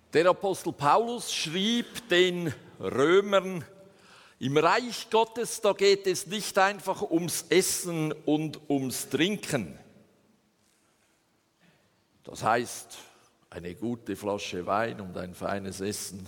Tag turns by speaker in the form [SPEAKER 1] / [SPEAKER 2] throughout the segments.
[SPEAKER 1] Der Apostel Paulus schrieb den Römern, im Reich Gottes, da geht es nicht einfach ums Essen und ums Trinken. Das heißt, eine gute Flasche Wein und ein feines Essen.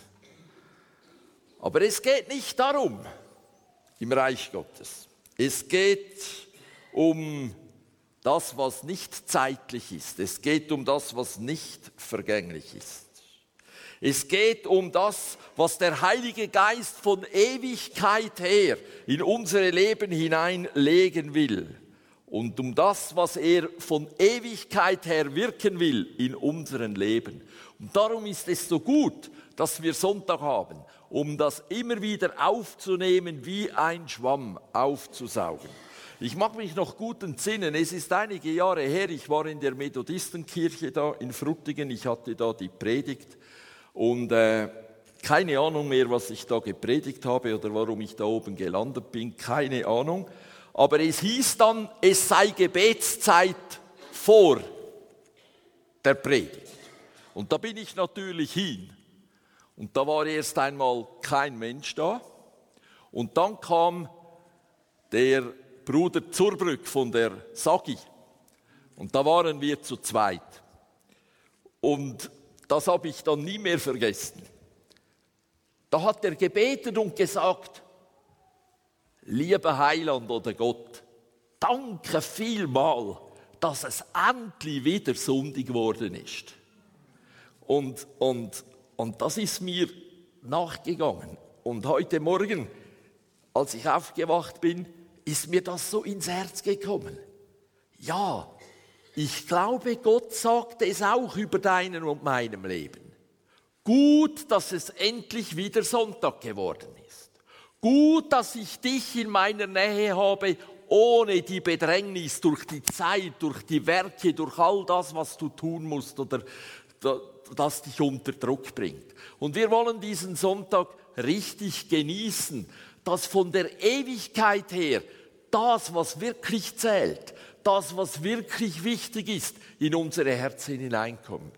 [SPEAKER 1] Aber es geht nicht darum im Reich Gottes. Es geht um das, was nicht zeitlich ist. Es geht um das, was nicht vergänglich ist. Es geht um das, was der Heilige Geist von Ewigkeit her in unsere Leben hineinlegen will. Und um das, was er von Ewigkeit her wirken will in unserem Leben. Und darum ist es so gut, dass wir Sonntag haben, um das immer wieder aufzunehmen, wie ein Schwamm aufzusaugen. Ich mag mich noch gut entsinnen, es ist einige Jahre her, ich war in der Methodistenkirche da in Frutigen, ich hatte da die Predigt. Und keine Ahnung mehr, was ich da gepredigt habe oder warum ich da oben gelandet bin, keine Ahnung. Aber es hieß dann, es sei Gebetszeit vor der Predigt. Und da bin ich natürlich hin. Und da war erst einmal kein Mensch da. Und dann kam der Bruder Zurbrück von der Sagi. Und da waren wir zu zweit. Und das habe ich dann nie mehr vergessen. Da hat er gebetet und gesagt, lieber Heiland oder Gott, danke vielmal, dass es endlich wieder Sonntag geworden ist. Und das ist mir nachgegangen. Und heute Morgen, als ich aufgewacht bin, ist mir das so ins Herz gekommen. Ja, ich glaube, Gott sagt es auch über deinem und meinem Leben. Gut, dass es endlich wieder Sonntag geworden ist. Gut, dass ich dich in meiner Nähe habe, ohne die Bedrängnis durch die Zeit, durch die Werke, durch all das, was du tun musst oder das dich unter Druck bringt. Und wir wollen diesen Sonntag richtig genießen, dass von der Ewigkeit her das, was wirklich zählt, das, was wirklich wichtig ist, in unsere Herzen hineinkommt.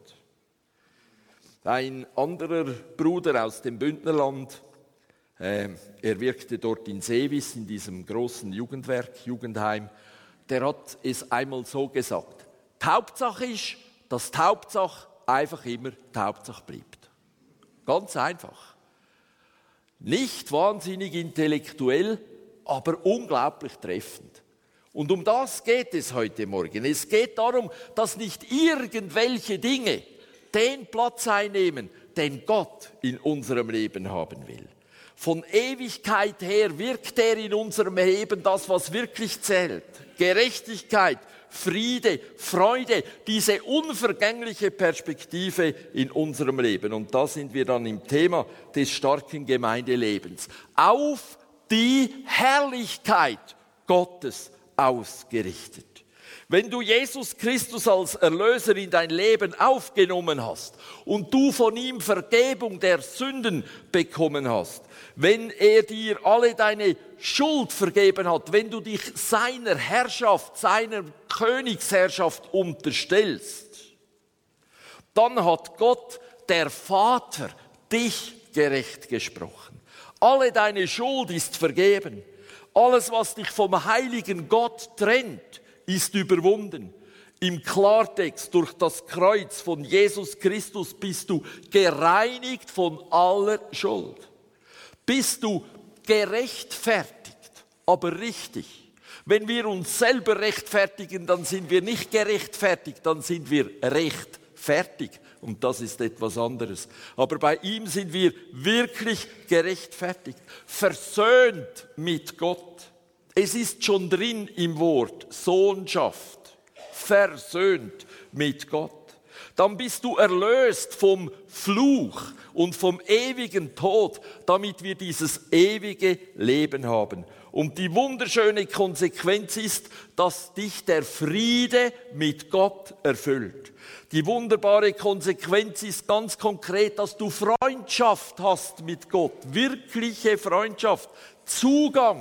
[SPEAKER 1] Ein anderer Bruder aus dem Bündnerland, er wirkte dort in Seewis, in diesem großen Jugendwerk, Jugendheim, der hat es einmal so gesagt, die Hauptsache ist, dass die Hauptsache einfach immer die Hauptsache bleibt. Ganz einfach. Nicht wahnsinnig intellektuell, aber unglaublich treffend. Und um das geht es heute Morgen. Es geht darum, dass nicht irgendwelche Dinge den Platz einnehmen, den Gott in unserem Leben haben will. Von Ewigkeit her wirkt er in unserem Leben das, was wirklich zählt. Gerechtigkeit, Friede, Freude, diese unvergängliche Perspektive in unserem Leben. Und da sind wir dann im Thema des starken Gemeindelebens. Auf die Herrlichkeit Gottes ausgerichtet. Wenn du Jesus Christus als Erlöser in dein Leben aufgenommen hast und du von ihm Vergebung der Sünden bekommen hast, wenn er dir alle deine Schuld vergeben hat, wenn du dich seiner Herrschaft, seiner Königsherrschaft unterstellst, dann hat Gott, der Vater, dich gerecht gesprochen. Alle deine Schuld ist vergeben. Alles, was dich vom heiligen Gott trennt, ist überwunden. Im Klartext, durch das Kreuz von Jesus Christus bist du gereinigt von aller Schuld. Bist du gerechtfertigt, aber richtig. Wenn wir uns selber rechtfertigen, dann sind wir nicht gerechtfertigt, dann sind wir rechtfertig. Und das ist etwas anderes. Aber bei ihm sind wir wirklich gerechtfertigt, versöhnt mit Gott. Es ist schon drin im Wort, Sohnschaft, versöhnt mit Gott. Dann bist du erlöst vom Fluch und vom ewigen Tod, damit wir dieses ewige Leben haben. Und die wunderschöne Konsequenz ist, dass dich der Friede mit Gott erfüllt. Die wunderbare Konsequenz ist ganz konkret, dass du Freundschaft hast mit Gott, wirkliche Freundschaft, Zugang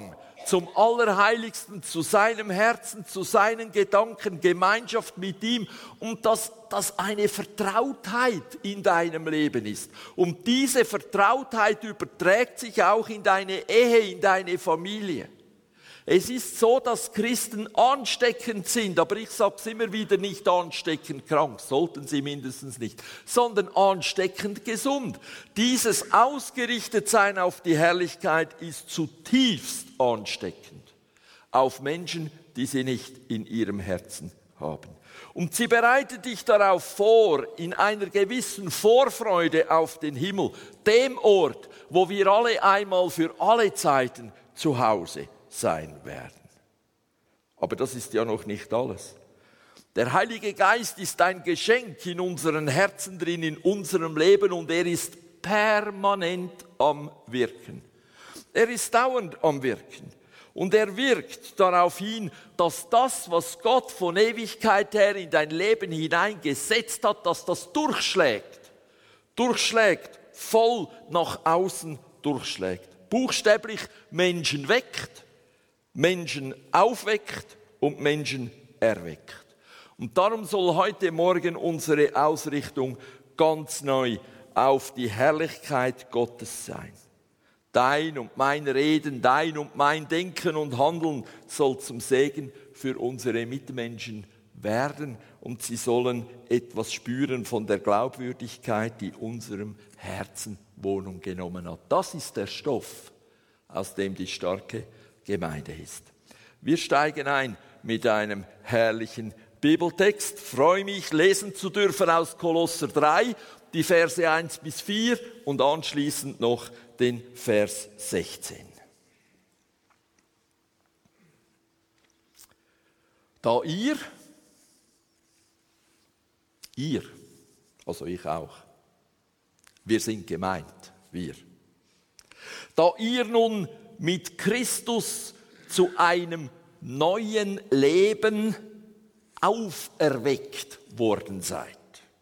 [SPEAKER 1] zum Allerheiligsten, zu seinem Herzen, zu seinen Gedanken, Gemeinschaft mit ihm und dass eine Vertrautheit in deinem Leben ist. Und diese Vertrautheit überträgt sich auch in deine Ehe, in deine Familie. Es ist so, dass Christen ansteckend sind, aber ich sage es immer wieder, nicht ansteckend krank, sollten sie mindestens nicht, sondern ansteckend gesund. Dieses Ausgerichtetsein auf die Herrlichkeit ist zutiefst ansteckend auf Menschen, die sie nicht in ihrem Herzen haben. Und sie bereitet dich darauf vor, in einer gewissen Vorfreude auf den Himmel, dem Ort, wo wir alle einmal für alle Zeiten zu Hause sein werden. Aber das ist ja noch nicht alles. Der Heilige Geist ist ein Geschenk in unseren Herzen drin, in unserem Leben und er ist permanent am Wirken. Er ist dauernd am Wirken und er wirkt darauf hin, dass das, was Gott von Ewigkeit her in dein Leben hineingesetzt hat, dass das durchschlägt, voll nach außen durchschlägt. Buchstäblich Menschen weckt, Menschen aufweckt und Menschen erweckt. Und darum soll heute Morgen unsere Ausrichtung ganz neu auf die Herrlichkeit Gottes sein. Dein und mein Reden, dein und mein Denken und Handeln soll zum Segen für unsere Mitmenschen werden und sie sollen etwas spüren von der Glaubwürdigkeit, die unserem Herzen Wohnung genommen hat. Das ist der Stoff, aus dem die starke Gemeinde ist. Wir steigen ein mit einem herrlichen Bibeltext. Ich freue mich, lesen zu dürfen aus Kolosser 3, die Verse 1 bis 4 und anschließend noch den Vers 16. Da ihr, also ich auch, wir sind gemeint, wir. Da ihr nun mit Christus zu einem neuen Leben auferweckt worden seid.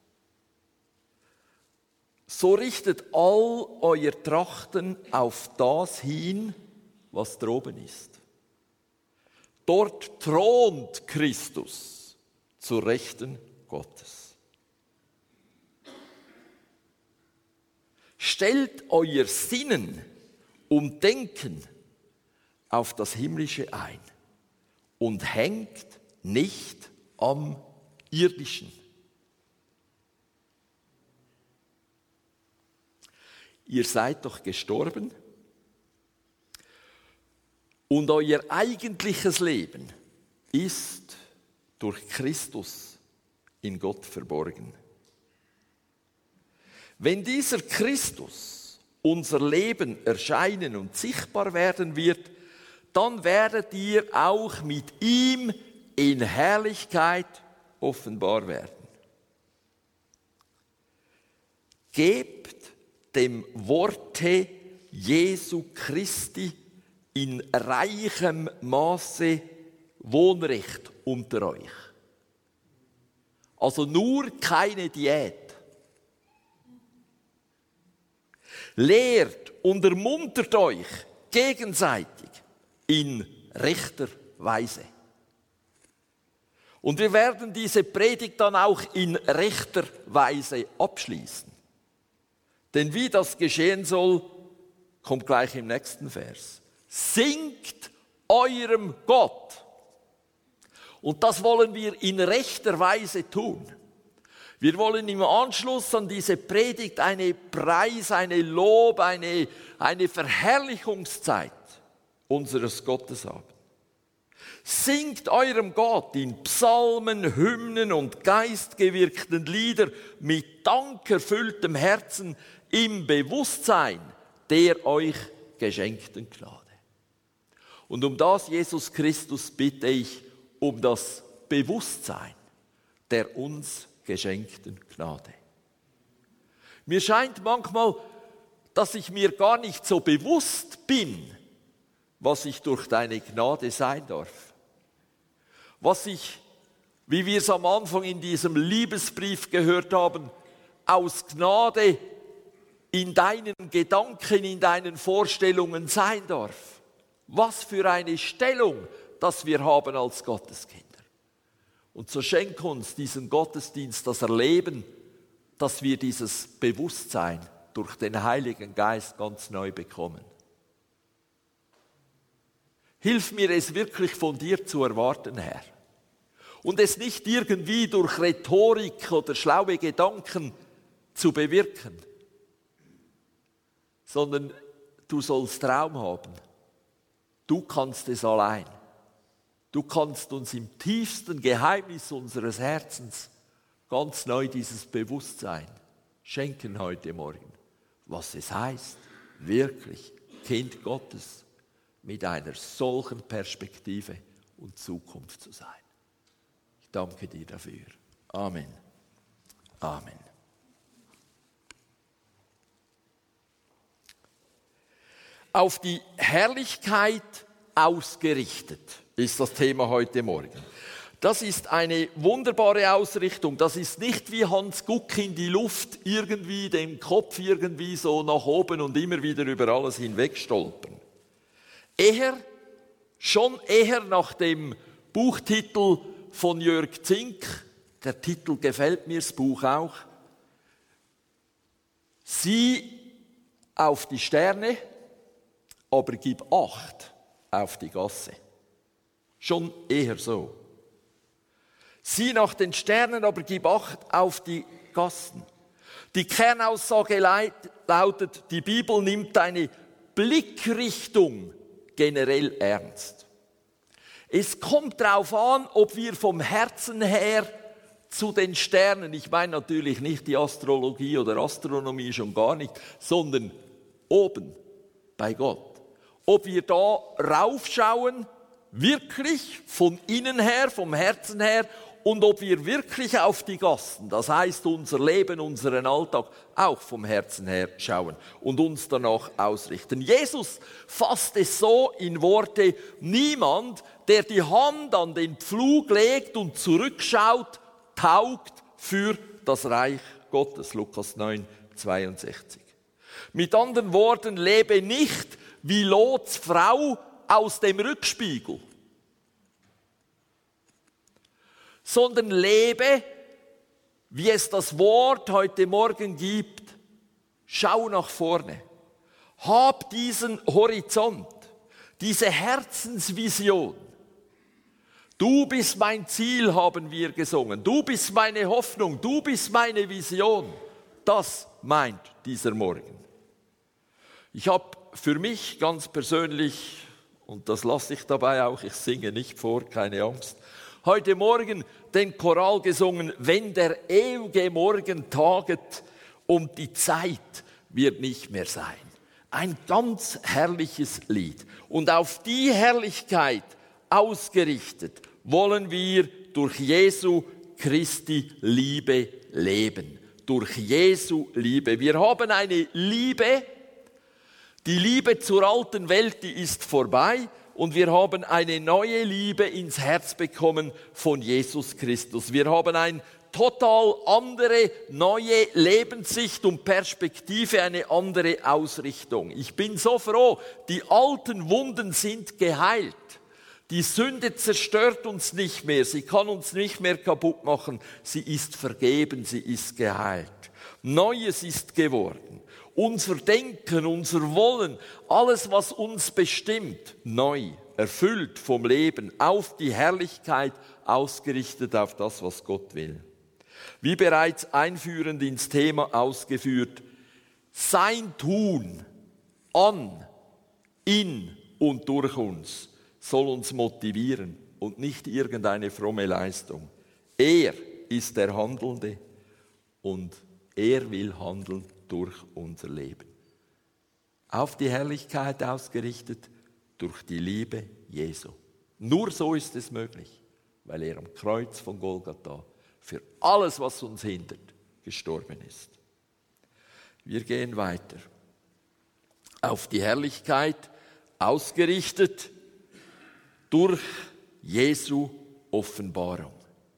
[SPEAKER 1] So richtet all euer Trachten auf das hin, was droben ist. Dort thront Christus zur Rechten Gottes. Stellt euer Sinnen und Denken auf das Himmlische ein und hängt nicht am Irdischen. Ihr seid doch gestorben und euer eigentliches Leben ist durch Christus in Gott verborgen. Wenn dieser Christus unser Leben erscheinen und sichtbar werden wird, dann werdet ihr auch mit ihm in Herrlichkeit offenbar werden. Gebt dem Worte Jesu Christi in reichem Maße Wohnrecht unter euch. Also nur keine Diät. Lehrt und ermuntert euch gegenseitig in rechter Weise. Und wir werden diese Predigt dann auch in rechter Weise abschließen. Denn wie das geschehen soll, kommt gleich im nächsten Vers. Singt eurem Gott. Und das wollen wir in rechter Weise tun. Wir wollen im Anschluss an diese Predigt eine Preis-, eine Lob-, eine Verherrlichungszeit unseres Gottes haben. Singt eurem Gott in Psalmen, Hymnen und geistgewirkten Lieder mit dankerfülltem Herzen im Bewusstsein der euch geschenkten Gnade. Und um das, Jesus Christus, bitte ich um das Bewusstsein der uns geschenkten Gnade. Mir scheint manchmal, dass ich mir gar nicht so bewusst bin, was ich durch deine Gnade sein darf. Was ich, wie wir es am Anfang in diesem Liebesbrief gehört haben, aus Gnade in deinen Gedanken, in deinen Vorstellungen sein darf. Was für eine Stellung, dass wir haben als Gotteskinder. Und so schenk uns diesen Gottesdienst, das Erleben, dass wir dieses Bewusstsein durch den Heiligen Geist ganz neu bekommen. Hilf mir, es wirklich von dir zu erwarten, Herr. Und es nicht irgendwie durch Rhetorik oder schlaue Gedanken zu bewirken, sondern du sollst Raum haben. Du kannst es allein. Du kannst uns im tiefsten Geheimnis unseres Herzens ganz neu dieses Bewusstsein schenken heute Morgen, was es heißt, wirklich Kind Gottes mit einer solchen Perspektive und Zukunft zu sein. Ich danke dir dafür. Amen. Amen. Auf die Herrlichkeit ausgerichtet ist das Thema heute Morgen. Das ist eine wunderbare Ausrichtung. Das ist nicht wie Hans Guck in die Luft, irgendwie den Kopf irgendwie so nach oben und immer wieder über alles hinweg stolpern. Schon eher nach dem Buchtitel von Jörg Zink, der Titel gefällt mir, das Buch auch, sieh auf die Sterne, aber gib Acht auf die Gasse. Schon eher so. Sieh nach den Sternen, aber gib Acht auf die Gassen. Die Kernaussage lautet, die Bibel nimmt eine Blickrichtung generell ernst. Es kommt darauf an, ob wir vom Herzen her zu den Sternen, ich meine natürlich nicht die Astrologie oder Astronomie, schon gar nicht, sondern oben bei Gott. Ob wir da raufschauen, wirklich von innen her, vom Herzen her, und ob wir wirklich auf die Gassen, das heißt unser Leben, unseren Alltag, auch vom Herzen her schauen und uns danach ausrichten. Jesus fasst es so in Worte: Niemand, der die Hand an den Pflug legt und zurückschaut, taugt für das Reich Gottes. Lukas 9, 62. Mit anderen Worten, lebe nicht wie Lots Frau aus dem Rückspiegel, sondern lebe, wie es das Wort heute Morgen gibt. Schau nach vorne. Hab diesen Horizont, diese Herzensvision. Du bist mein Ziel, haben wir gesungen. Du bist meine Hoffnung, du bist meine Vision. Das meint dieser Morgen. Ich habe für mich ganz persönlich, und das lasse ich dabei auch, ich singe nicht vor, keine Angst, heute Morgen den Choral gesungen, wenn der ewige Morgen taget und die Zeit wird nicht mehr sein. Ein ganz herrliches Lied. Und auf die Herrlichkeit ausgerichtet wollen wir durch Jesu Christi Liebe leben. Durch Jesu Liebe. Wir haben eine Liebe, die Liebe zur alten Welt, die ist vorbei. Und wir haben eine neue Liebe ins Herz bekommen von Jesus Christus. Wir haben eine total andere, neue Lebenssicht und Perspektive, eine andere Ausrichtung. Ich bin so froh, die alten Wunden sind geheilt. Die Sünde zerstört uns nicht mehr, sie kann uns nicht mehr kaputt machen. Sie ist vergeben, sie ist geheilt. Neues ist geworden. Unser Denken, unser Wollen, alles, was uns bestimmt, neu, erfüllt vom Leben, auf die Herrlichkeit ausgerichtet, auf das, was Gott will. Wie bereits einführend ins Thema ausgeführt, sein Tun an, in und durch uns soll uns motivieren und nicht irgendeine fromme Leistung. Er ist der Handelnde und er will handeln durch unser Leben. Auf die Herrlichkeit ausgerichtet, durch die Liebe Jesu. Nur so ist es möglich, weil er am Kreuz von Golgatha für alles, was uns hindert, gestorben ist. Wir gehen weiter. Auf die Herrlichkeit ausgerichtet durch Jesu Offenbarung.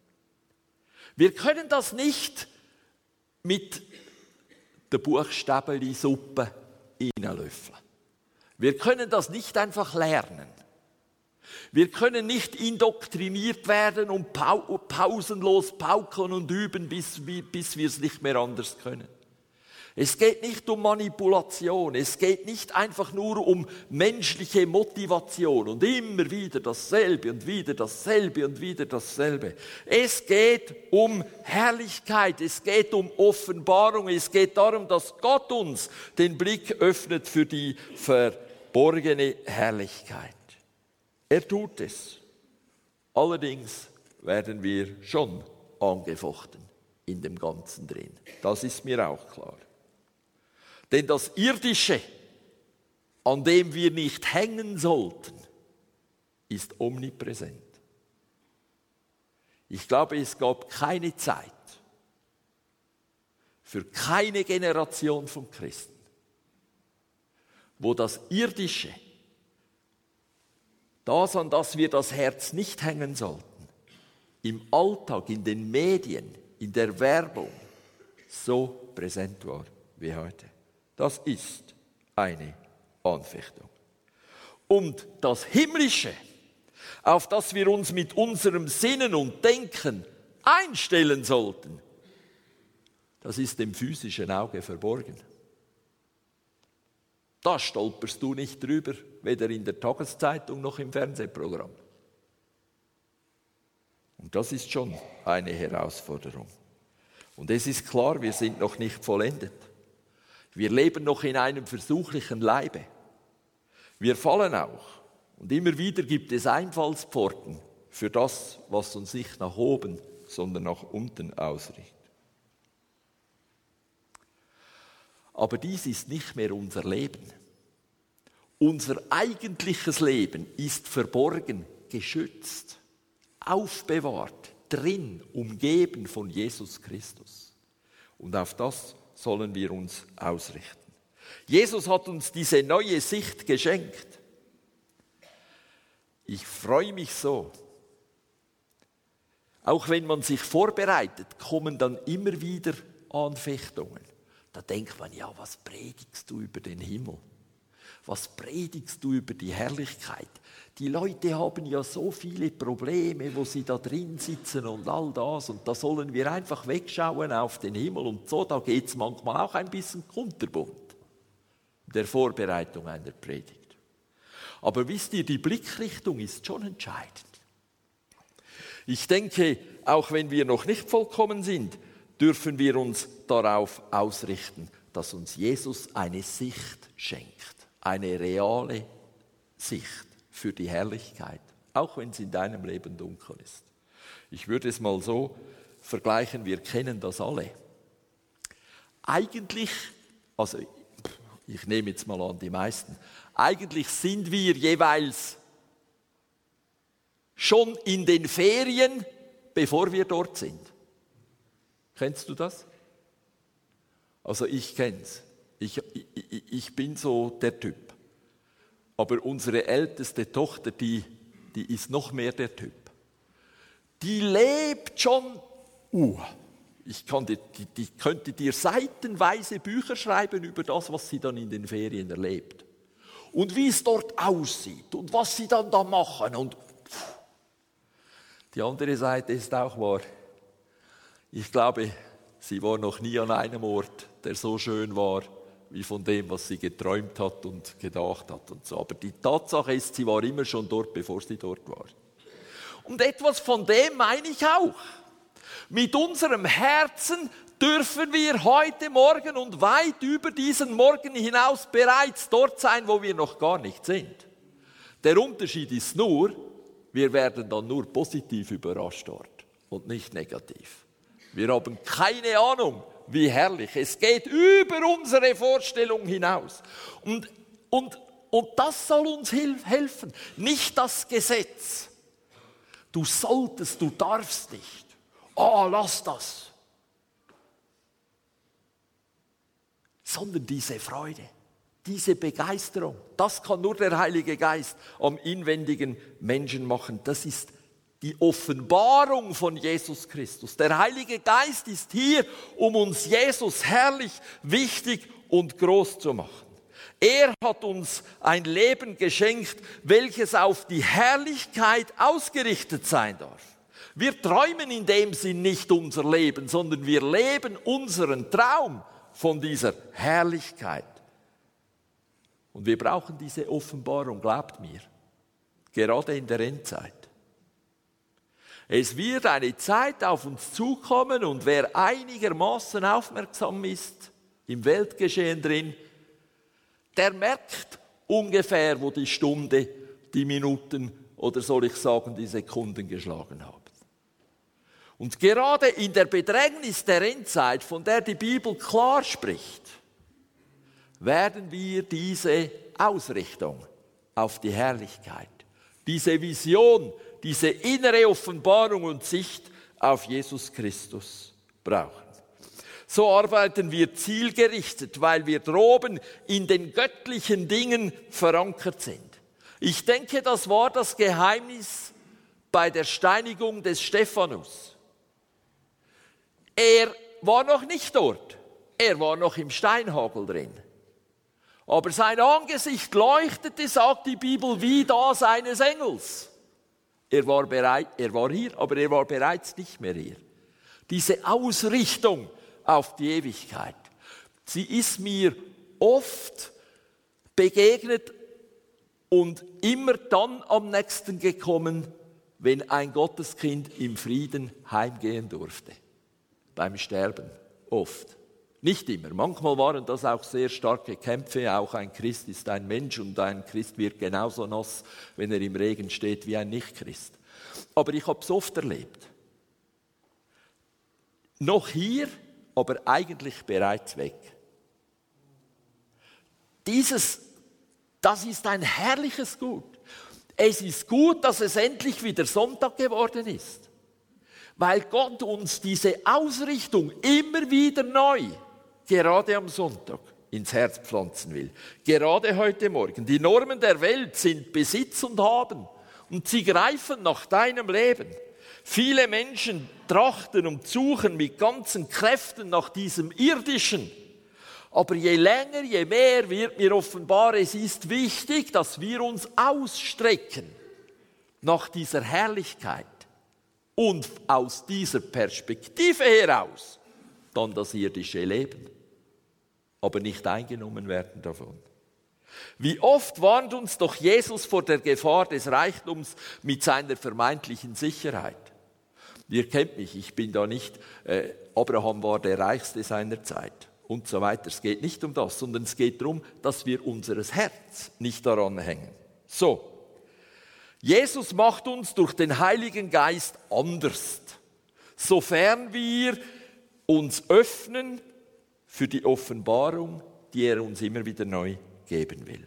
[SPEAKER 1] Wir können das nicht mit der Buchstabeli-Suppe reinlöffeln. Wir können das nicht einfach lernen. Wir können nicht indoktriniert werden und pausenlos paukeln und üben, bis wir es nicht mehr anders können. Es geht nicht um Manipulation, es geht nicht einfach nur um menschliche Motivation und immer wieder dasselbe und wieder dasselbe und wieder dasselbe. Es geht um Herrlichkeit, es geht um Offenbarung, es geht darum, dass Gott uns den Blick öffnet für die verborgene Herrlichkeit. Er tut es. Allerdings werden wir schon angefochten in dem Ganzen drin. Das ist mir auch klar. Denn das Irdische, an dem wir nicht hängen sollten, ist omnipräsent. Ich glaube, es gab keine Zeit für keine Generation von Christen, wo das Irdische, das, an das wir das Herz nicht hängen sollten, im Alltag, in den Medien, in der Werbung so präsent war wie heute. Das ist eine Anfechtung. Und das Himmlische, auf das wir uns mit unserem Sinnen und Denken einstellen sollten, das ist dem physischen Auge verborgen. Da stolperst du nicht drüber, weder in der Tageszeitung noch im Fernsehprogramm. Und das ist schon eine Herausforderung. Und es ist klar, wir sind noch nicht vollendet. Wir leben noch in einem versuchlichen Leibe. Wir fallen auch. Und immer wieder gibt es Einfallspforten für das, was uns nicht nach oben, sondern nach unten ausrichtet. Aber dies ist nicht mehr unser Leben. Unser eigentliches Leben ist verborgen, geschützt, aufbewahrt, drin, umgeben von Jesus Christus. Und auf das sollen wir uns ausrichten. Jesus hat uns diese neue Sicht geschenkt. Ich freue mich so. Auch wenn man sich vorbereitet, kommen dann immer wieder Anfechtungen. Da denkt man, ja, was predigst du über den Himmel? Was predigst du über die Herrlichkeit? Die Leute haben ja so viele Probleme, wo sie da drin sitzen und all das. Und da sollen wir einfach wegschauen auf den Himmel. Und so, da geht es manchmal auch ein bisschen kunterbunt der Vorbereitung einer Predigt. Aber wisst ihr, die Blickrichtung ist schon entscheidend. Ich denke, auch wenn wir noch nicht vollkommen sind, dürfen wir uns darauf ausrichten, dass uns Jesus eine Sicht schenkt. Eine reale Sicht für die Herrlichkeit, auch wenn es in deinem Leben dunkel ist. Ich würde es mal so vergleichen, wir kennen das alle. Eigentlich, also ich nehme jetzt mal an die meisten, eigentlich sind wir jeweils schon in den Ferien, bevor wir dort sind. Kennst du das? Also ich kenn's. Ich bin so der Typ. Aber unsere älteste Tochter, die ist noch mehr der Typ. Die lebt schon, die könnte dir seitenweise Bücher schreiben über das, was sie dann in den Ferien erlebt. Und wie es dort aussieht und was sie dann da machen. Und die andere Seite ist auch wahr. Ich glaube, sie war noch nie an einem Ort, der so schön war, wie von dem, was sie geträumt hat und gedacht hat und so. Aber die Tatsache ist, sie war immer schon dort, bevor sie dort war. Und etwas von dem meine ich auch. Mit unserem Herzen dürfen wir heute Morgen und weit über diesen Morgen hinaus bereits dort sein, wo wir noch gar nicht sind. Der Unterschied ist nur, wir werden dann nur positiv überrascht dort und nicht negativ. Wir haben keine Ahnung, wie herrlich. Es geht über unsere Vorstellung hinaus. Und das soll uns helfen. Nicht das Gesetz. Du solltest, du darfst nicht. Lass das. Sondern diese Freude, diese Begeisterung. Das kann nur der Heilige Geist am inwendigen Menschen machen. Das ist die Offenbarung von Jesus Christus. Der Heilige Geist ist hier, um uns Jesus herrlich, wichtig und groß zu machen. Er hat uns ein Leben geschenkt, welches auf die Herrlichkeit ausgerichtet sein darf. Wir träumen in dem Sinn nicht unser Leben, sondern wir leben unseren Traum von dieser Herrlichkeit. Und wir brauchen diese Offenbarung, glaubt mir, gerade in der Endzeit. Es wird eine Zeit auf uns zukommen und wer einigermaßen aufmerksam ist, im Weltgeschehen drin, der merkt ungefähr, wo die Stunde, die Minuten oder soll ich sagen, die Sekunden geschlagen haben. Und gerade in der Bedrängnis der Endzeit, von der die Bibel klar spricht, werden wir diese Ausrichtung auf die Herrlichkeit, diese Vision, diese innere Offenbarung und Sicht auf Jesus Christus brauchen. So arbeiten wir zielgerichtet, weil wir droben in den göttlichen Dingen verankert sind. Ich denke, das war das Geheimnis bei der Steinigung des Stephanus. Er war noch nicht dort, er war noch im Steinhagel drin. Aber sein Angesicht leuchtete, sagt die Bibel, wie das eines Engels. Er war hier, aber er war bereits nicht mehr hier. Diese Ausrichtung auf die Ewigkeit, sie ist mir oft begegnet und immer dann am nächsten gekommen, wenn ein Gotteskind im Frieden heimgehen durfte. Beim Sterben, oft. Nicht immer. Manchmal waren das auch sehr starke Kämpfe. Auch ein Christ ist ein Mensch und ein Christ wird genauso nass, wenn er im Regen steht, wie ein Nicht-Christ. Aber ich habe es oft erlebt. Noch hier, aber eigentlich bereits weg. Das ist ein herrliches Gut. Es ist gut, dass es endlich wieder Sonntag geworden ist. Weil Gott uns diese Ausrichtung immer wieder neu, gerade am Sonntag, ins Herz pflanzen will. Gerade heute Morgen. Die Normen der Welt sind Besitz und Haben. Und sie greifen nach deinem Leben. Viele Menschen trachten und suchen mit ganzen Kräften nach diesem Irdischen. Aber je länger, je mehr wird mir offenbar, es ist wichtig, dass wir uns ausstrecken nach dieser Herrlichkeit. Und aus dieser Perspektive heraus dann das irdische Leben, aber nicht eingenommen werden davon. Wie oft warnt uns doch Jesus vor der Gefahr des Reichtums mit seiner vermeintlichen Sicherheit. Ihr kennt mich, ich bin da nicht, Abraham war der Reichste seiner Zeit und so weiter. Es geht nicht um das, sondern es geht darum, dass wir unser Herz nicht daran hängen. So. Jesus macht uns durch den Heiligen Geist anders, sofern wir uns öffnen für die Offenbarung, die er uns immer wieder neu geben will.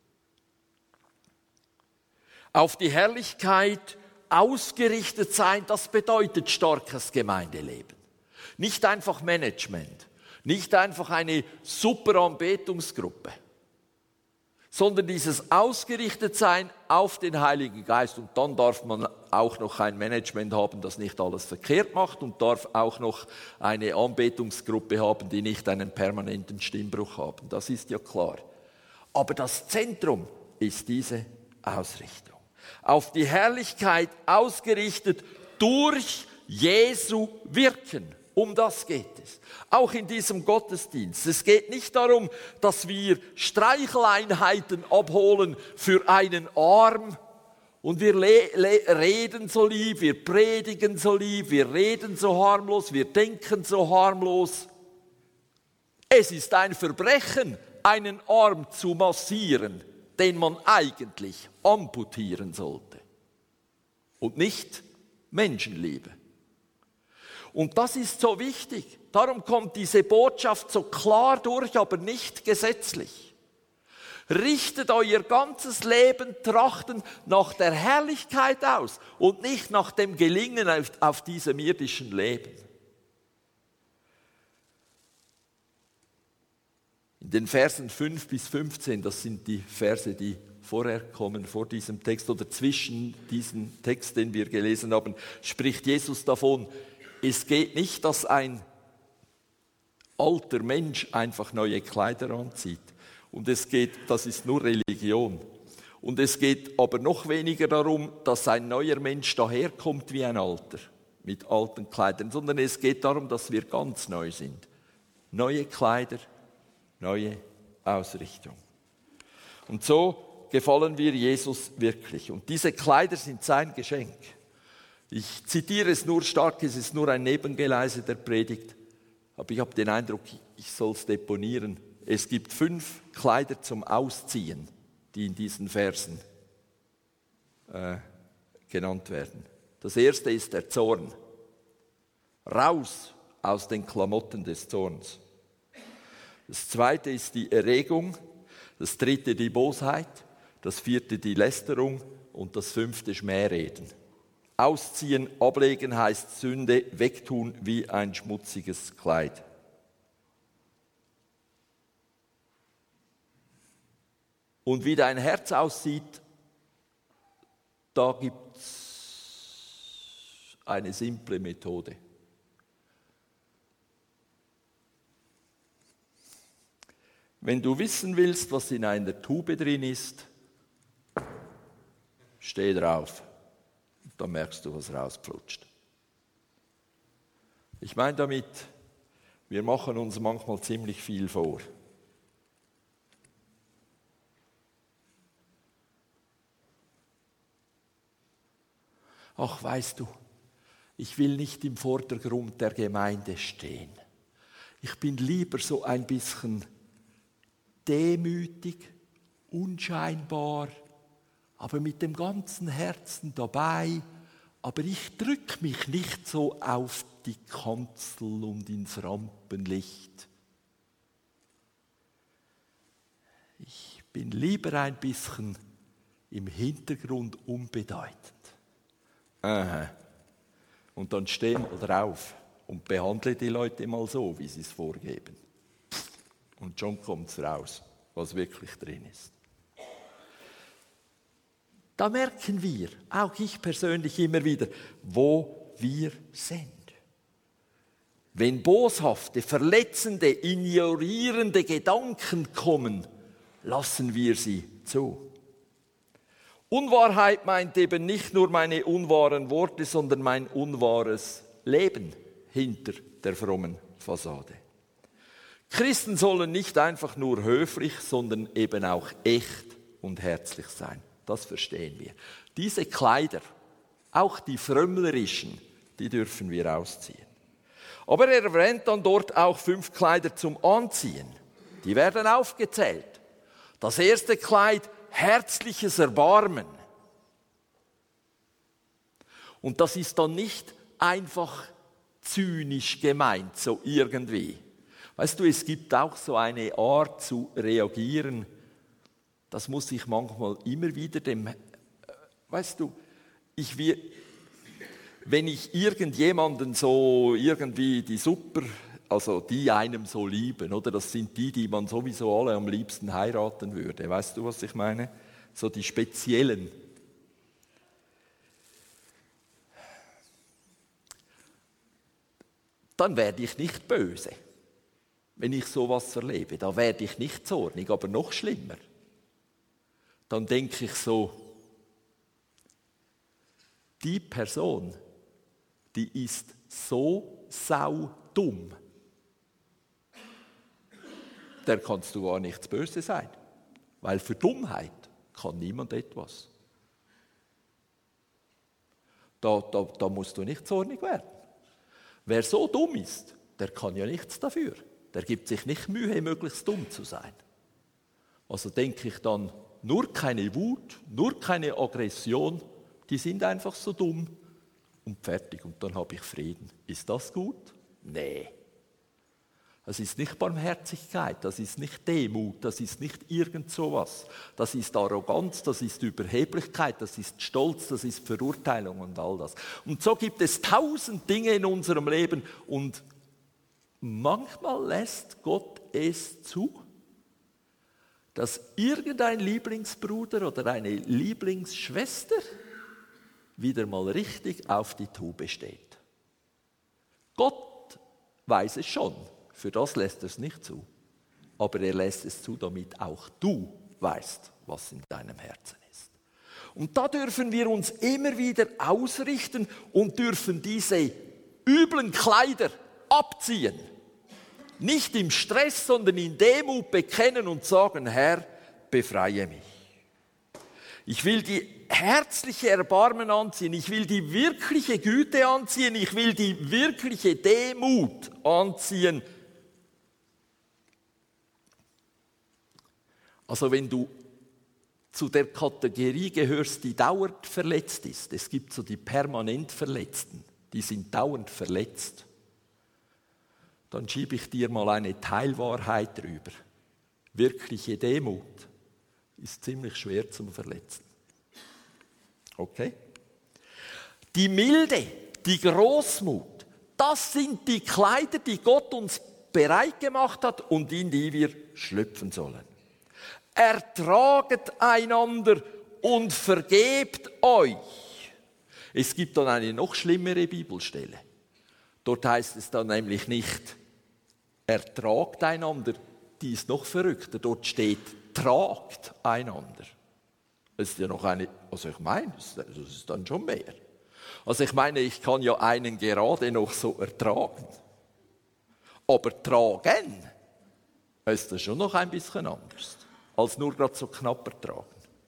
[SPEAKER 1] Auf die Herrlichkeit ausgerichtet sein, das bedeutet starkes Gemeindeleben. Nicht einfach Management, nicht einfach eine super Anbetungsgruppe, sondern dieses Ausgerichtetsein auf den Heiligen Geist. Und dann darf man auch noch ein Management haben, das nicht alles verkehrt macht und darf auch noch eine Anbetungsgruppe haben, die nicht einen permanenten Stimmbruch haben. Das ist ja klar. Aber das Zentrum ist diese Ausrichtung. Auf die Herrlichkeit ausgerichtet durch Jesu Wirken. Um das geht es. Auch in diesem Gottesdienst. Es geht nicht darum, dass wir Streicheleinheiten abholen für einen Arm und wir reden so lieb, wir predigen so lieb, wir reden so harmlos, wir denken so harmlos. Es ist ein Verbrechen, einen Arm zu massieren, den man eigentlich amputieren sollte. Und nicht Menschenliebe. Und das ist so wichtig. Darum kommt diese Botschaft so klar durch, aber nicht gesetzlich. Richtet euer ganzes Leben trachtend nach der Herrlichkeit aus und nicht nach dem Gelingen auf diesem irdischen Leben. In den Versen 5 bis 15, das sind die Verse, die vorher kommen, vor diesem Text oder zwischen diesem Text, den wir gelesen haben, spricht Jesus davon, es geht nicht, dass ein alter Mensch einfach neue Kleider anzieht Und das ist nur Religion. Und es geht aber noch weniger darum, dass ein neuer Mensch daherkommt wie ein alter, mit alten Kleidern, sondern es geht darum, dass wir ganz neu sind. Neue Kleider, neue Ausrichtung. Und so gefallen wir Jesus wirklich. Und diese Kleider sind sein Geschenk. Ich zitiere es nur stark, es ist nur ein Nebengeleise der Predigt, aber ich habe den Eindruck, ich soll es deponieren. Es gibt 5 Kleider zum Ausziehen, die in diesen Versen genannt werden. Das erste ist der Zorn. Raus aus den Klamotten des Zorns. Das zweite ist die Erregung. Das dritte die Bosheit. Das vierte die Lästerung. Und das 5. Schmähreden. Ausziehen, ablegen heißt Sünde wegtun wie ein schmutziges Kleid. Und wie dein Herz aussieht, da gibt es eine simple Methode. Wenn du wissen willst, was in einer Tube drin ist, steh drauf. Dann merkst du, was rausplutscht. Ich meine damit, wir machen uns manchmal ziemlich viel vor. Ach, weißt du, ich will nicht im Vordergrund der Gemeinde stehen. Ich bin lieber so ein bisschen demütig, unscheinbar, aber mit dem ganzen Herzen dabei. Aber ich drücke mich nicht so auf die Kanzel und ins Rampenlicht. Ich bin lieber ein bisschen im Hintergrund unbedeutend. Aha. Und dann steh mal drauf und behandle die Leute mal so, wie sie es vorgeben. Und schon kommt es raus, was wirklich drin ist. Da merken wir, auch ich persönlich immer wieder, wo wir sind. Wenn boshafte, verletzende, ignorierende Gedanken kommen, lassen wir sie zu. Unwahrheit meint eben nicht nur meine unwahren Worte, sondern mein unwahres Leben hinter der frommen Fassade. Christen sollen nicht einfach nur höflich, sondern eben auch echt und herzlich sein. Das verstehen wir. Diese Kleider, auch die frömmlerischen, die dürfen wir ausziehen. Aber er erwähnt dann dort auch 5 Kleider zum Anziehen. Die werden aufgezählt. Das erste Kleid, herzliches Erbarmen. Und das ist dann nicht einfach zynisch gemeint, so irgendwie. Weißt du, es gibt auch so eine Art zu reagieren, das muss ich manchmal immer wieder weißt du, wenn ich irgendjemanden so irgendwie die einem so lieben, oder das sind die man sowieso alle am liebsten heiraten würde. Weißt du, was ich meine? So die speziellen. Dann werde ich nicht böse, wenn ich sowas erlebe. Da werde ich nicht zornig, aber noch schlimmer. Dann denke ich so, die Person, die ist so saudumm, der kannst du gar nichts Böse sein. Weil für Dummheit kann niemand etwas. Da musst du nicht zornig werden. Wer so dumm ist, der kann ja nichts dafür. Der gibt sich nicht Mühe, möglichst dumm zu sein. Also denke ich dann, nur keine Wut, nur keine Aggression, die sind einfach so dumm und fertig. Und dann habe ich Frieden. Ist das gut? Nee. Das ist nicht Barmherzigkeit, das ist nicht Demut, das ist nicht irgend sowas. Das ist Arroganz, das ist Überheblichkeit, das ist Stolz, das ist Verurteilung und all das. Und so gibt es 1000 Dinge in unserem Leben und manchmal lässt Gott es zu, dass irgendein Lieblingsbruder oder eine Lieblingsschwester wieder mal richtig auf die Tube steht. Gott weiß es schon, für das lässt er es nicht zu. aber er lässt es zu, damit auch du weißt, was in deinem Herzen ist. Und da dürfen wir uns immer wieder ausrichten und dürfen diese üblen Kleider abziehen. Nicht im Stress, sondern in Demut bekennen und sagen, Herr, befreie mich. Ich will die herzliche Erbarmen anziehen, ich will die wirkliche Güte anziehen, ich will die wirkliche Demut anziehen. Also wenn du zu der Kategorie gehörst, die dauernd verletzt ist, es gibt so die permanent Verletzten, die sind dauernd verletzt, dann schiebe ich dir mal eine Teilwahrheit drüber. Wirkliche Demut ist ziemlich schwer zum Verletzen. Okay? Die Milde, die Großmut, das sind die Kleider, die Gott uns bereit gemacht hat und in die wir schlüpfen sollen. Ertraget einander und vergebt euch. Es gibt dann eine noch schlimmere Bibelstelle. Dort heißt es dann nämlich nicht, ertragt einander, die ist noch verrückter. Dort steht, tragt einander. Das ist ja noch eine, also ich meine, das ist dann schon mehr. Also ich meine, ich kann ja einen gerade noch so ertragen. Aber tragen, ist das schon noch ein bisschen anders, als nur gerade so knapp ertragen.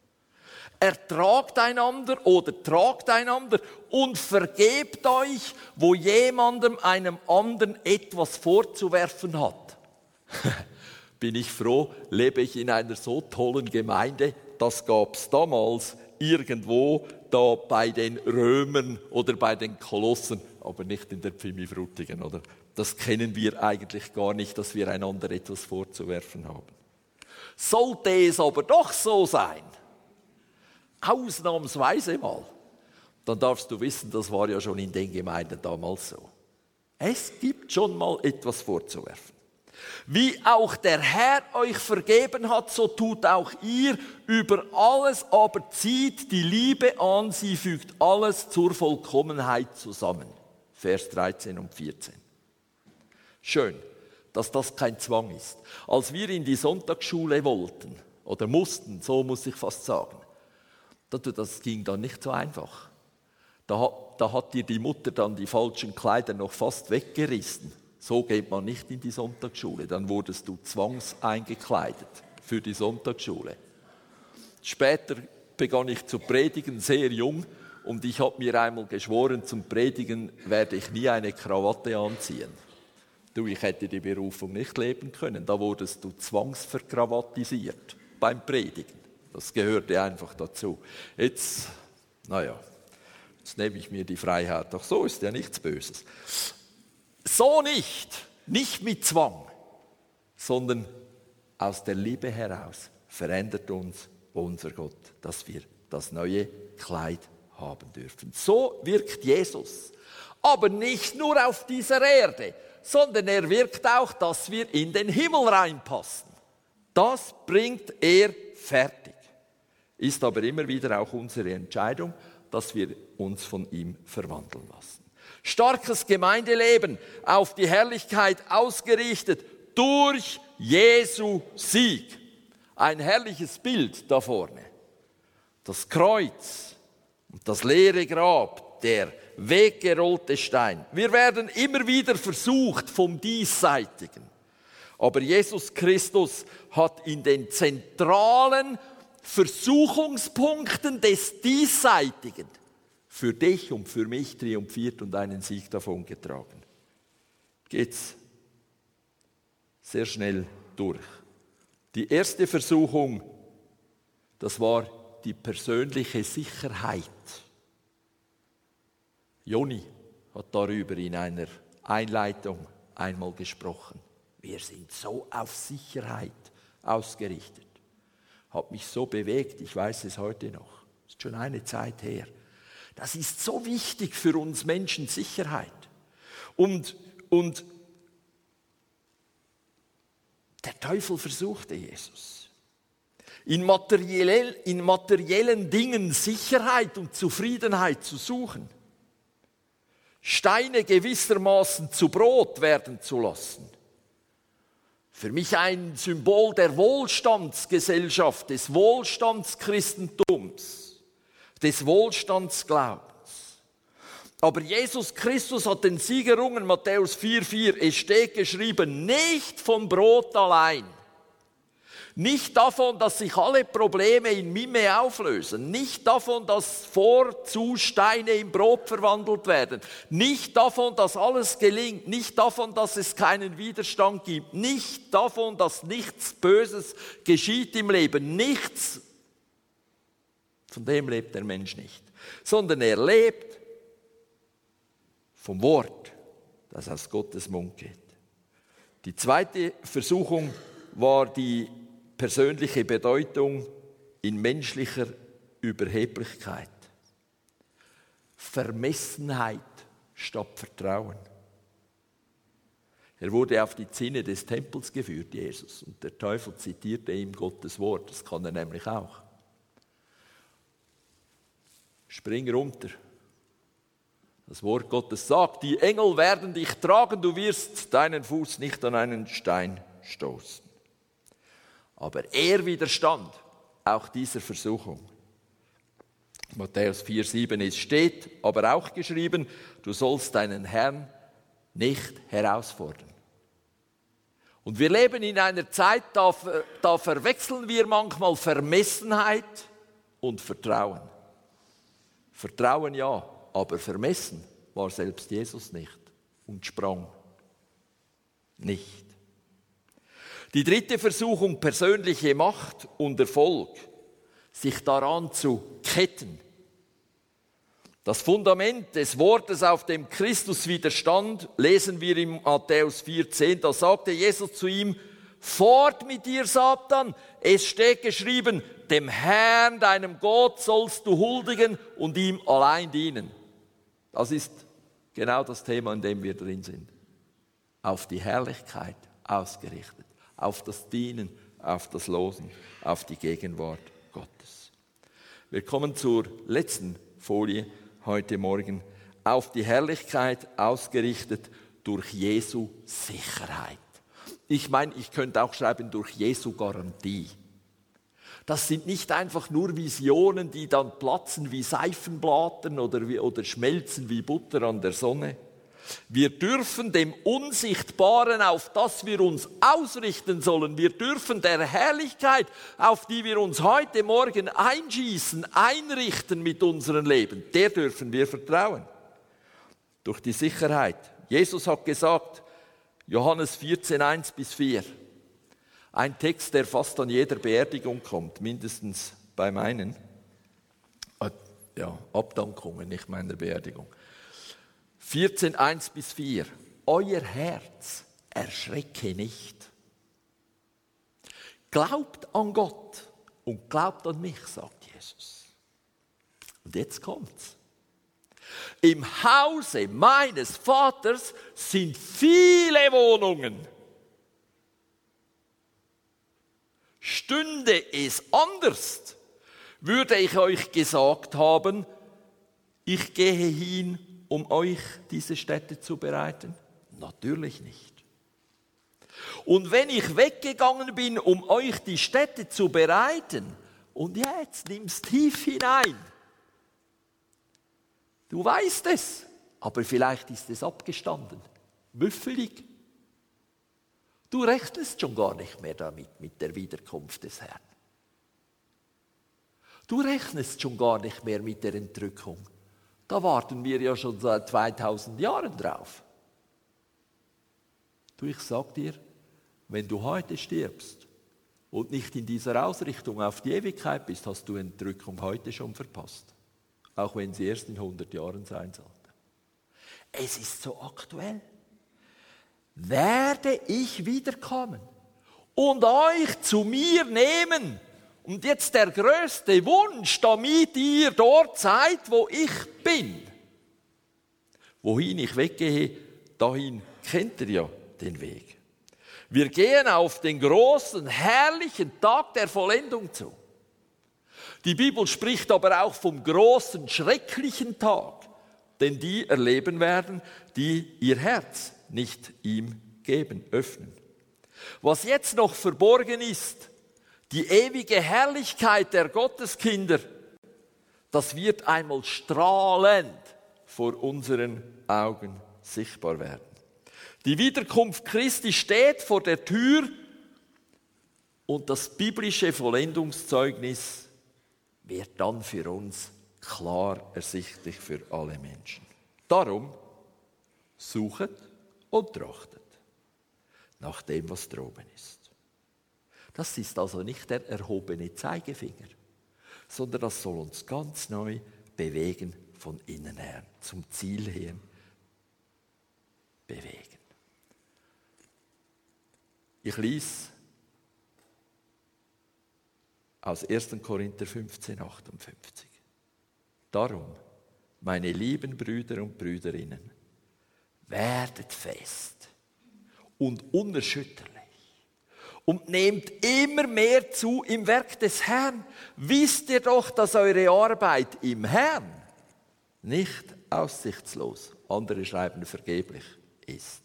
[SPEAKER 1] Ertragt einander oder tragt einander und vergebt euch, wo jemandem einem anderen etwas vorzuwerfen hat. Bin ich froh, lebe ich in einer so tollen Gemeinde, das gab es damals irgendwo da bei den Römern oder bei den Kolossen, aber nicht in der Pfimi Frutigen, oder? Das kennen wir eigentlich gar nicht, dass wir einander etwas vorzuwerfen haben. Sollte es aber doch so sein, ausnahmsweise mal, dann darfst du wissen, das war ja schon in den Gemeinden damals so. Es gibt schon mal etwas vorzuwerfen. Wie auch der Herr euch vergeben hat, so tut auch ihr über alles, aber zieht die Liebe an, sie fügt alles zur Vollkommenheit zusammen. Vers 13 und 14. Schön, dass das kein Zwang ist. Als wir in die Sonntagsschule wollten, oder mussten, so muss ich fast sagen, das ging dann nicht so einfach. Da hat dir die Mutter dann die falschen Kleider noch fast weggerissen. So geht man nicht in die Sonntagsschule. Dann wurdest du zwangseingekleidet für die Sonntagsschule. Später begann ich zu predigen, sehr jung. Und ich habe mir einmal geschworen, zum Predigen werde ich nie eine Krawatte anziehen. Du, ich hätte die Berufung nicht leben können. Da wurdest du zwangsverkrawattisiert beim Predigen. Das gehörte einfach dazu. Jetzt nehme ich mir die Freiheit. Doch so ist ja nichts Böses. So nicht mit Zwang, sondern aus der Liebe heraus verändert uns unser Gott, dass wir das neue Kleid haben dürfen. So wirkt Jesus. Aber nicht nur auf dieser Erde, sondern er wirkt auch, dass wir in den Himmel reinpassen. Das bringt er fertig. Ist aber immer wieder auch unsere Entscheidung, dass wir uns von ihm verwandeln lassen. Starkes Gemeindeleben, auf die Herrlichkeit ausgerichtet, durch Jesu Sieg. Ein herrliches Bild da vorne. Das Kreuz und das leere Grab, der weggerollte Stein. Wir werden immer wieder versucht vom Diesseitigen. Aber Jesus Christus hat in den zentralen Versuchungspunkten des Diesseitigen für dich und für mich triumphiert und einen Sieg davongetragen. Geht's sehr schnell durch. Die erste Versuchung, das war die persönliche Sicherheit. Joni hat darüber in einer Einleitung einmal gesprochen. Wir sind so auf Sicherheit ausgerichtet. Hat mich so bewegt, ich weiß es heute noch. Ist schon eine Zeit her. Das ist so wichtig für uns Menschen, Sicherheit. Und der Teufel versuchte Jesus. In materiellen Dingen Sicherheit und Zufriedenheit zu suchen. Steine gewissermaßen zu Brot werden zu lassen. Für mich ein Symbol der Wohlstandsgesellschaft, des Wohlstandschristentums, des Wohlstandsglaubens. Aber Jesus Christus hat den Sieg errungen, Matthäus 4,4. Es steht geschrieben, nicht vom Brot allein. Nicht davon, dass sich alle Probleme in Mime auflösen. Nicht davon, dass Vorzusteine in Brot verwandelt werden. Nicht davon, dass alles gelingt. Nicht davon, dass es keinen Widerstand gibt. Nicht davon, dass nichts Böses geschieht im Leben. Nichts. Von dem lebt der Mensch nicht. Sondern er lebt vom Wort, das aus Gottes Mund geht. Die zweite Versuchung war die persönliche Bedeutung in menschlicher Überheblichkeit. Vermessenheit statt Vertrauen. Er wurde auf die Zinne des Tempels geführt, Jesus, und der Teufel zitierte ihm Gottes Wort. Das kann er nämlich auch. Spring runter. Das Wort Gottes sagt, die Engel werden dich tragen, du wirst deinen Fuß nicht an einen Stein stoßen. Aber er widerstand auch dieser Versuchung. Matthäus 4,7, es steht aber auch geschrieben, du sollst deinen Herrn nicht herausfordern. Und wir leben in einer Zeit, da verwechseln wir manchmal Vermessenheit und Vertrauen. Vertrauen ja, aber vermessen war selbst Jesus nicht und sprang nicht. Die dritte Versuchung, persönliche Macht und Erfolg, sich daran zu ketten. Das Fundament des Wortes, auf dem Christus widerstand, lesen wir in Matthäus 4,10. Da sagte Jesus zu ihm, fort mit dir, Satan, es steht geschrieben, dem Herrn, deinem Gott, sollst du huldigen und ihm allein dienen. Das ist genau das Thema, in dem wir drin sind. Auf die Herrlichkeit ausgerichtet, auf das Dienen, auf das Losen, auf die Gegenwart Gottes. Wir kommen zur letzten Folie heute Morgen. Auf die Herrlichkeit ausgerichtet durch Jesu Sicherheit. Ich meine, ich könnte auch schreiben durch Jesu Garantie. Das sind nicht einfach nur Visionen, die dann platzen wie Seifenblattern oder schmelzen wie Butter an der Sonne. Wir dürfen dem Unsichtbaren, auf das wir uns ausrichten sollen, wir dürfen der Herrlichkeit, auf die wir uns heute Morgen einschießen, einrichten mit unserem Leben, der dürfen wir vertrauen. Durch die Sicherheit. Jesus hat gesagt, Johannes 14, 1-4, ein Text, der fast an jeder Beerdigung kommt, mindestens bei meinen. Abdankungen, nicht meiner Beerdigung. 14, 1-4. Euer Herz erschrecke nicht. Glaubt an Gott und glaubt an mich, sagt Jesus. Und jetzt kommt's. Im Hause meines Vaters sind viele Wohnungen. Stünde es anders, würde ich euch gesagt haben, ich gehe hin, um euch diese Stätte zu bereiten? Natürlich nicht. Und wenn ich weggegangen bin, um euch die Stätte zu bereiten, und jetzt nimm's tief hinein. Du weißt es, aber vielleicht ist es abgestanden, müffelig. Du rechnest schon gar nicht mehr damit, mit der Wiederkunft des Herrn. Du rechnest schon gar nicht mehr mit der Entrückung. Da warten wir ja schon seit 2000 Jahren drauf. Du, ich sag dir, wenn du heute stirbst und nicht in dieser Ausrichtung auf die Ewigkeit bist, hast du Entrückung heute schon verpasst. Auch wenn sie erst in 100 Jahren sein sollte. Es ist so aktuell. Werde ich wiederkommen und euch zu mir nehmen. Und jetzt der größte Wunsch, damit ihr dort seid, wo ich bin. Wohin ich weggehe, dahin kennt ihr ja den Weg. Wir gehen auf den großen, herrlichen Tag der Vollendung zu. Die Bibel spricht aber auch vom großen, schrecklichen Tag, den die erleben werden, die ihr Herz nicht ihm geben, öffnen. Was jetzt noch verborgen ist, die ewige Herrlichkeit der Gotteskinder, das wird einmal strahlend vor unseren Augen sichtbar werden. Die Wiederkunft Christi steht vor der Tür und das biblische Vollendungszeugnis wird dann für uns klar ersichtlich für alle Menschen. Darum suchet und trachtet nach dem, was droben ist. Das ist also nicht der erhobene Zeigefinger, sondern das soll uns ganz neu bewegen, von innen her, zum Ziel her bewegen. Ich lese aus 1. Korinther 15, 58. Darum, meine lieben Brüder und Brüderinnen, werdet fest und unerschütterlich und nehmt immer mehr zu im Werk des Herrn. Wisst ihr doch, dass eure Arbeit im Herrn nicht aussichtslos, andere schreiben vergeblich, ist.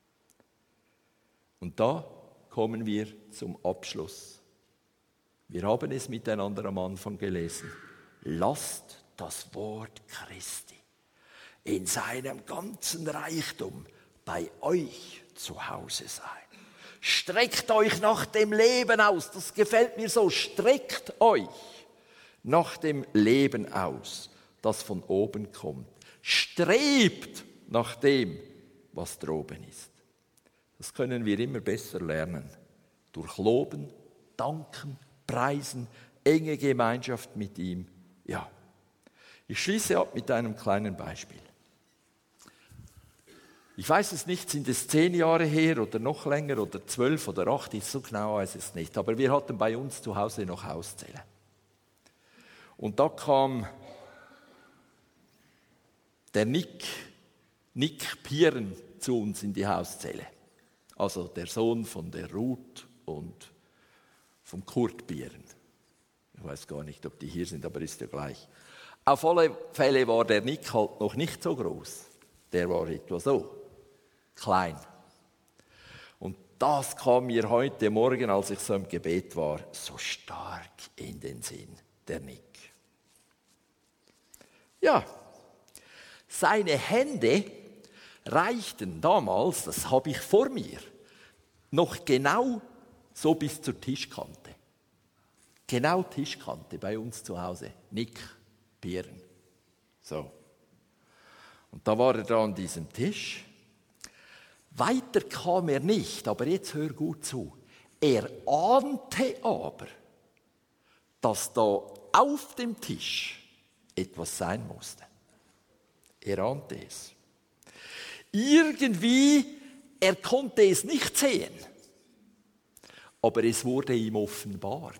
[SPEAKER 1] Und da kommen wir zum Abschluss. Wir haben es miteinander am Anfang gelesen. Lasst das Wort Christi in seinem ganzen Reichtum bei euch zu Hause sein. Streckt euch nach dem Leben aus. Das gefällt mir so. Streckt euch nach dem Leben aus, das von oben kommt. Strebt nach dem, was droben ist. Das können wir immer besser lernen. Durch Loben, Danken, Preisen, enge Gemeinschaft mit ihm. Ja. Ich schließe ab mit einem kleinen Beispiel. Ich weiß es nicht, sind es 10 Jahre her oder noch länger oder 12 oder 8, ich so genau weiß es nicht. Aber wir hatten bei uns zu Hause noch Hauszelle. Und da kam der Nick Pieren zu uns in die Hauszelle. Also der Sohn von der Ruth und vom Kurt Pieren. Ich weiß gar nicht, ob die hier sind, aber ist ja gleich. Auf alle Fälle war der Nick halt noch nicht so groß. Der war etwa so klein. Und das kam mir heute Morgen, als ich so im Gebet war, so stark in den Sinn, der Nick. Ja, seine Hände reichten damals, das habe ich vor mir, noch genau so bis zur Tischkante. Genau Tischkante bei uns zu Hause. Nick Pieren. So. Und da war er da an diesem Tisch. Weiter kam er nicht, aber jetzt hör gut zu. Er ahnte aber, dass da auf dem Tisch etwas sein musste. Er ahnte es. Irgendwie, er konnte es nicht sehen, aber es wurde ihm offenbart.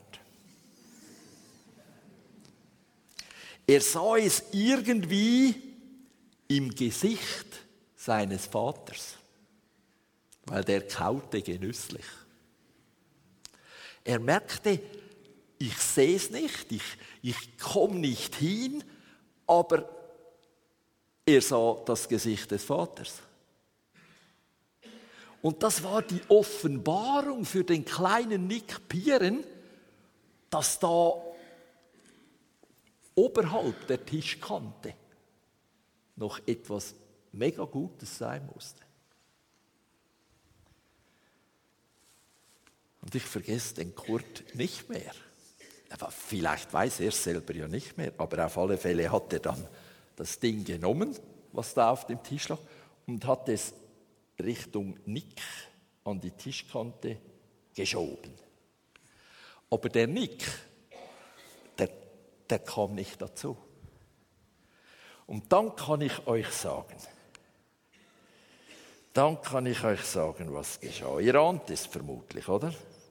[SPEAKER 1] Er sah es irgendwie im Gesicht seines Vaters, weil der kaute genüsslich. Er merkte, ich sehe es nicht, ich komme nicht hin, aber er sah das Gesicht des Vaters. Und das war die Offenbarung für den kleinen Nick Pieren, dass da oberhalb der Tischkante noch etwas mega Gutes sein musste. Und ich vergesse den Kurt nicht mehr. Aber vielleicht weiß er es selber ja nicht mehr, aber auf alle Fälle hat er dann das Ding genommen, was da auf dem Tisch lag, und hat es Richtung Nick an die Tischkante geschoben. Aber der Nick, der kam nicht dazu. Und dann kann ich euch sagen, was geschah. Ihr ahnt es vermutlich, oder?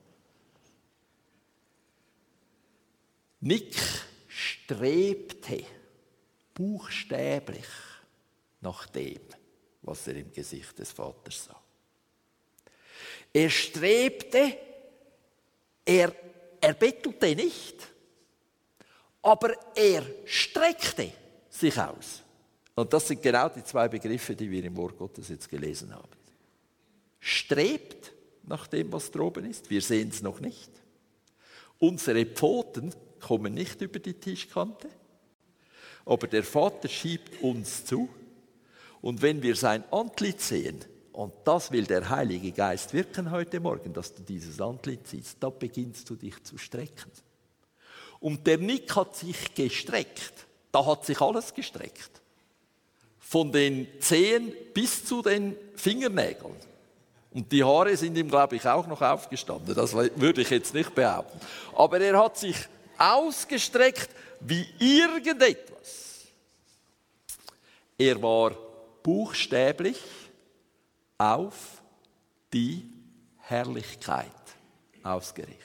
[SPEAKER 1] Nick strebte buchstäblich nach dem, was er im Gesicht des Vaters sah. Er strebte, er bettelte nicht, aber er streckte sich aus. Und das sind genau die 2 Begriffe, die wir im Wort Gottes jetzt gelesen haben. Strebt nach dem, was droben ist. Wir sehen es noch nicht. Unsere Pfoten kommen nicht über die Tischkante, aber der Vater schiebt uns zu. Und wenn wir sein Antlitz sehen, und das will der Heilige Geist wirken heute Morgen, dass du dieses Antlitz siehst, da beginnst du dich zu strecken. Und der Nick hat sich gestreckt. Da hat sich alles gestreckt. Von den Zehen bis zu den Fingernägeln. Und die Haare sind ihm, glaube ich, auch noch aufgestanden. Das würde ich jetzt nicht behaupten. Aber er hat sich ausgestreckt wie irgendetwas. Er war buchstäblich auf die Herrlichkeit ausgerichtet.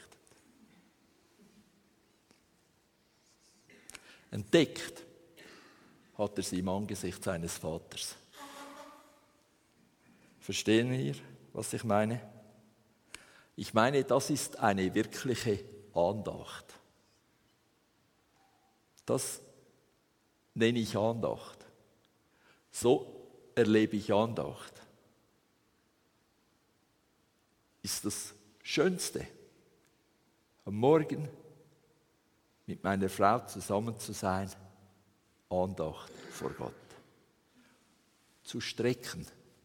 [SPEAKER 1] Entdeckt hat er sie im Angesicht seines Vaters. Verstehen wir, was ich meine? Ich meine, das ist eine wirkliche Andacht. Das nenne ich Andacht. So erlebe ich Andacht. Ist das Schönste, am Morgen mit meiner Frau zusammen zu sein, Andacht vor Gott. Zu strecken,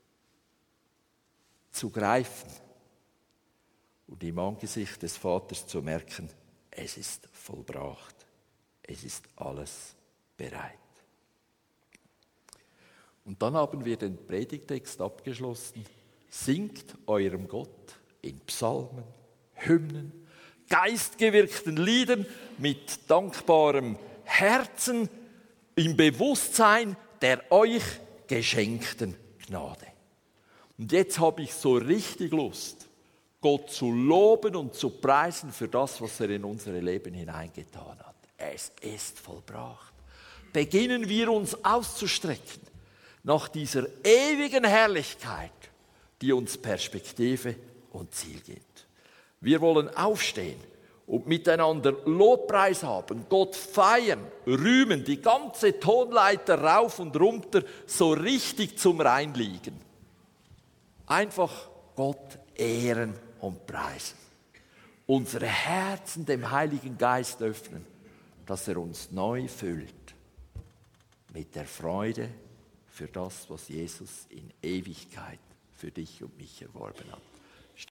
[SPEAKER 1] zu greifen und im Angesicht des Vaters zu merken, es ist vollbracht, es ist alles bereit. Und dann haben wir den Predigtext abgeschlossen. Singt eurem Gott in Psalmen, Hymnen, geistgewirkten Liedern mit dankbarem Herzen im Bewusstsein der euch geschenkten Gnade. Und jetzt habe ich so richtig Lust, Gott zu loben und zu preisen für das, was er in unser Leben hineingetan hat. Es ist vollbracht. Beginnen wir uns auszustrecken nach dieser ewigen Herrlichkeit, die uns Perspektive und Ziel gibt. Wir wollen aufstehen und miteinander Lobpreis haben, Gott feiern, rühmen, die ganze Tonleiter rauf und runter, so richtig zum Reinliegen. Einfach Gott ehren und preisen. Unsere Herzen dem Heiligen Geist öffnen, dass er uns neu füllt mit der Freude für das, was Jesus in Ewigkeit für dich und mich erworben hat.